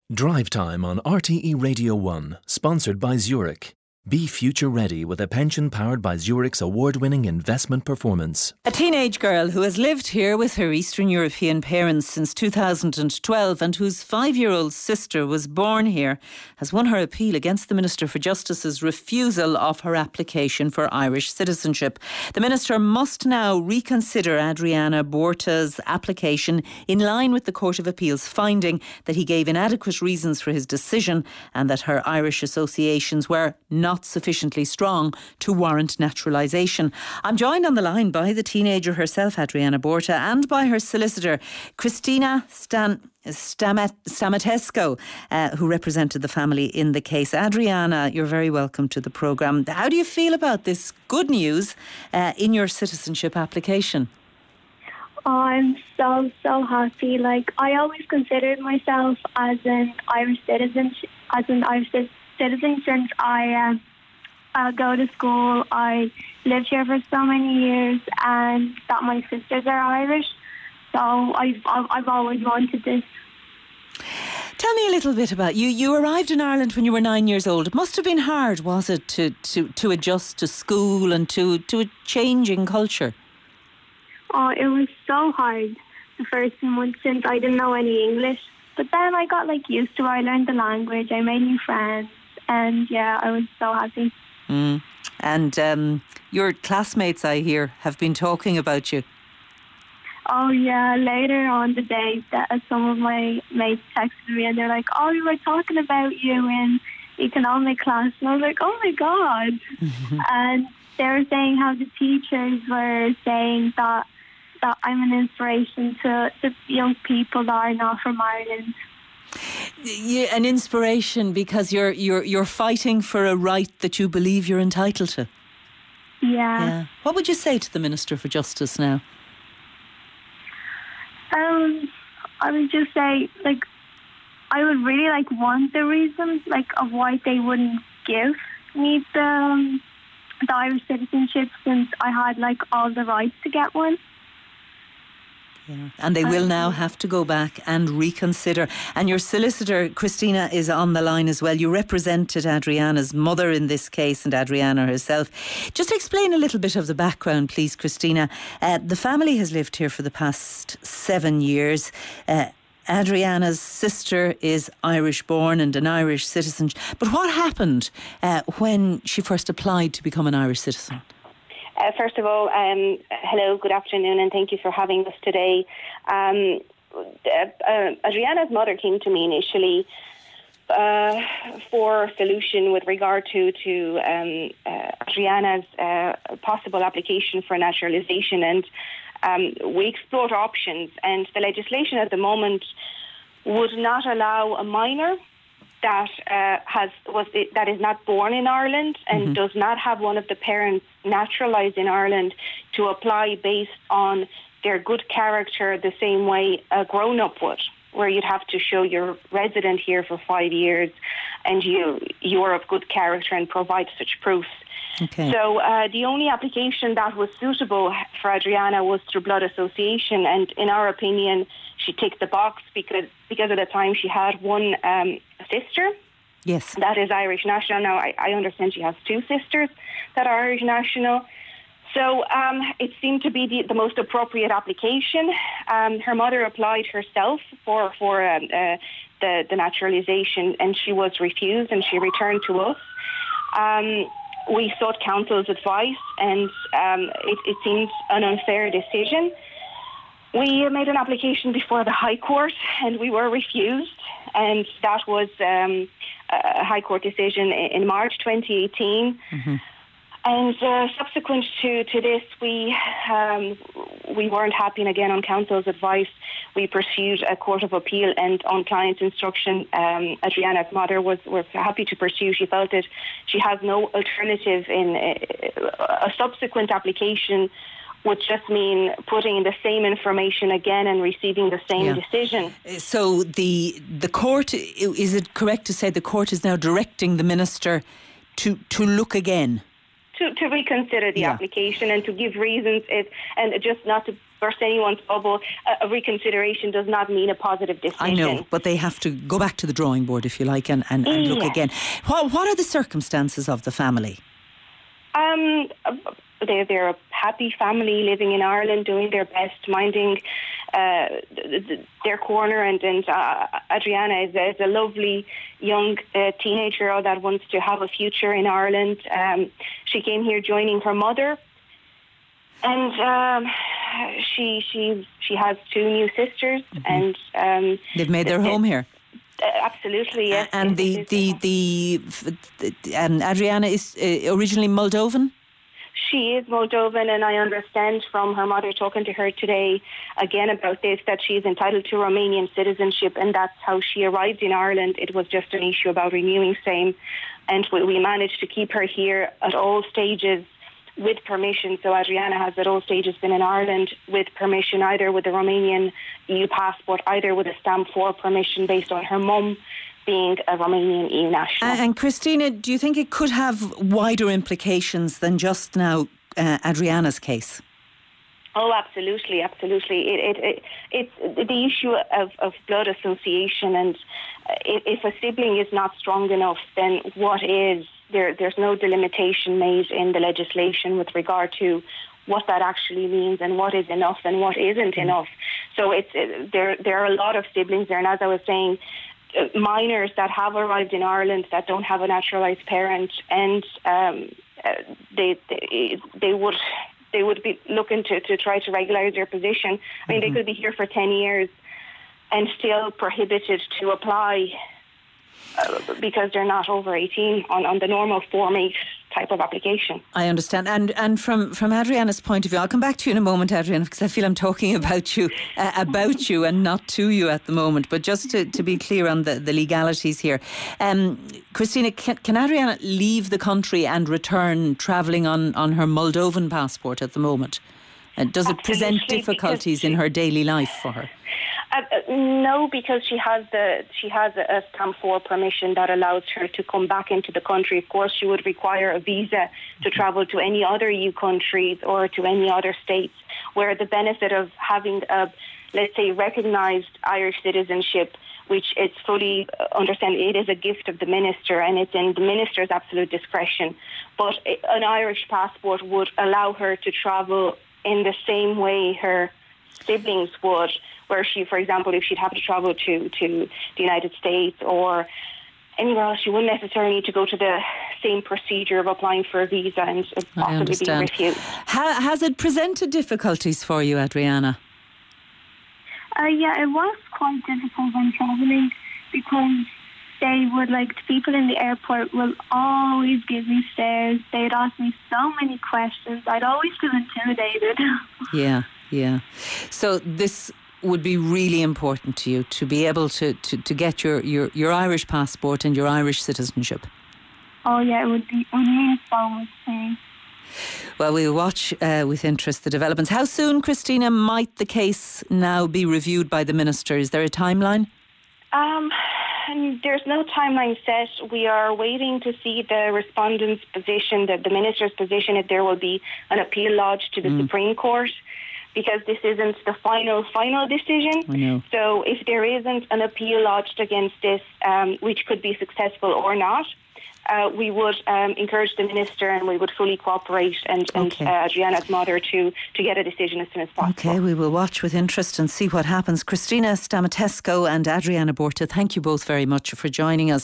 Drive Time on RTE Radio 1, sponsored by Zurich. Be future ready with a pension powered by Zurich's award-winning investment performance. A teenage girl who has lived here with her Eastern European parents since 2012 and whose 5-year-old sister was born here has won her appeal against the Minister for Justice's refusal of her application for Irish citizenship. The Minister must now reconsider Adriana Borta's application in line with the Court of Appeal's finding that he gave inadequate reasons for his decision and that her Irish associations were not sufficiently strong to warrant naturalisation. I'm joined on the line by the teenager herself, Adriana Borta, and by her solicitor, Christina Stamatesco, who represented the family in the case. Adriana, you're very welcome to the programme. How do you feel about this good news in your citizenship application? Oh, I'm so happy. I always considered myself as an Irish citizen, since I go to school. I lived here for so many years, and that my sisters are Irish. So I've always wanted this. Tell me a little bit about you. You arrived in Ireland when you were 9 years old. It must have been hard, was it, to adjust to school and to a changing culture? Oh, it was so hard the first few months since I didn't know any English. But then I got used to it. I learned the language. I made new friends. And yeah, I was so happy. And your classmates, I hear, have been talking about you. Oh yeah, later on the day that some of my mates texted me and they're like, oh, we were talking about you in economic class. And I was like, oh my God. And they were saying how the teachers were saying that I'm an inspiration to young people that are not from Ireland. Yeah, an inspiration because you're fighting for a right that you believe you're entitled to. Yeah. What would you say to the Minister for Justice now? I would just say, I would really want the reasons of why they wouldn't give me the Irish citizenship, since I had all the rights to get one. Yeah. And they will now have to go back and reconsider. And your solicitor, Christina, is on the line as well. You represented Adriana's mother in this case and Adriana herself. Just explain a little bit of the background, please, Christina. The family has lived here for the past 7 years. Adriana's sister is Irish born and an Irish citizen. But what happened when she first applied to become an Irish citizen? First of all, hello, good afternoon, and thank you for having us today. Adriana's mother came to me initially for a solution with regard to Adriana's possible application for naturalisation, and we explored options, and the legislation at the moment would not allow a minor that is not born in Ireland and does not have one of the parents naturalised in Ireland to apply based on their good character the same way a grown-up would, where you'd have to show you're resident here for 5 years and you're of good character and provide such proof. Okay. So the only application that was suitable for Adriana was through blood association, and in our opinion, she ticked the box because at the time she had one sister. Yes. That is Irish national. Now, I understand she has 2 sisters that are Irish national. So it seemed to be the most appropriate application. Her mother applied herself for the naturalisation, and she was refused, and she returned to us. We sought counsel's advice, and it seemed an unfair decision. We made an application before the High Court, and we were refused, and that was a High Court decision in March 2018. And subsequent to this, we weren't happy, and again, on counsel's advice, we pursued a Court of Appeal, and on client's instruction, Adriana's mother was happy to pursue. She felt that she has no alternative in a subsequent application would just mean putting in the same information again and receiving the same decision. So the court, is it correct to say the court is now directing the minister to look again? To reconsider the application and to give reasons, and just not to burst anyone's bubble. A reconsideration does not mean a positive decision. I know, but they have to go back to the drawing board, if you like, and look again. What are the circumstances of the family? They're a happy family living in Ireland, doing their best, minding their corner, and Adriana is a lovely young teenage girl that wants to have a future in Ireland. She came here joining her mother, and she has 2 new sisters, and they've made their home here. Absolutely, yes. And Adriana is originally Moldovan? She is Moldovan, and I understand from her mother talking to her today again about this that she is entitled to Romanian citizenship, and that's how she arrived in Ireland. It was just an issue about renewing same, and we managed to keep her here at all stages with permission. So Adriana has at all stages been in Ireland with permission, either with a Romanian EU passport, either with a stamp 4 permission based on her mum being a Romanian EU national. And Christina, do you think it could have wider implications than just now Adriana's case? Oh, absolutely. It's the issue of blood association, and if a sibling is not strong enough, then what is? There's no delimitation made in the legislation with regard to what that actually means and what is enough and what isn't enough. So there are a lot of siblings there, and as I was saying, minors that have arrived in Ireland that don't have a naturalised parent, and they would be looking to try to regularize their position. I mean, they could be here for 10 years and still prohibited to apply because they're not over 18 on the normal Form 8 type of application. I understand. And from Adriana's point of view, I'll come back to you in a moment, Adriana, because I feel I'm talking about you and not to you at the moment. But just to be clear on the legalities here. Christina, can Adriana leave the country and return travelling on her Moldovan passport at the moment? Does it present difficulties in her daily life for her? No, because she has a stamp 4 permission that allows her to come back into the country. Of course, she would require a visa to travel to any other EU countries or to any other states, where the benefit of having a, let's say, recognised Irish citizenship, which it's fully understand it is a gift of the minister and it's in the minister's absolute discretion. But an Irish passport would allow her to travel in the same way her siblings would, where she, for example, if she'd have to travel to the United States or anywhere else, she wouldn't necessarily need to go to the same procedure of applying for a visa and possibly being refused. Has it presented difficulties for you, Adriana? Yeah, it was quite difficult when travelling, because they would, the people in the airport will always give me stares. They'd ask me so many questions. I'd always feel intimidated. Yeah. So this would be really important to you, to be able to get your Irish passport and your Irish citizenship. Oh yeah, it would mean so much to me. Well, we'll watch with interest the developments. How soon, Christina, might the case now be reviewed by the minister? Is there a timeline? There's no timeline set. We are waiting to see the respondent's position, the minister's position, if there will be an appeal lodged to the Supreme Court, because this isn't the final decision. I know. So if there isn't an appeal lodged against this, which could be successful or not, we would encourage the minister, and we would fully cooperate and Adriana's mother to get a decision as soon as possible. Okay, we will watch with interest and see what happens. Christina Stamatescu and Adriana Borta, thank you both very much for joining us.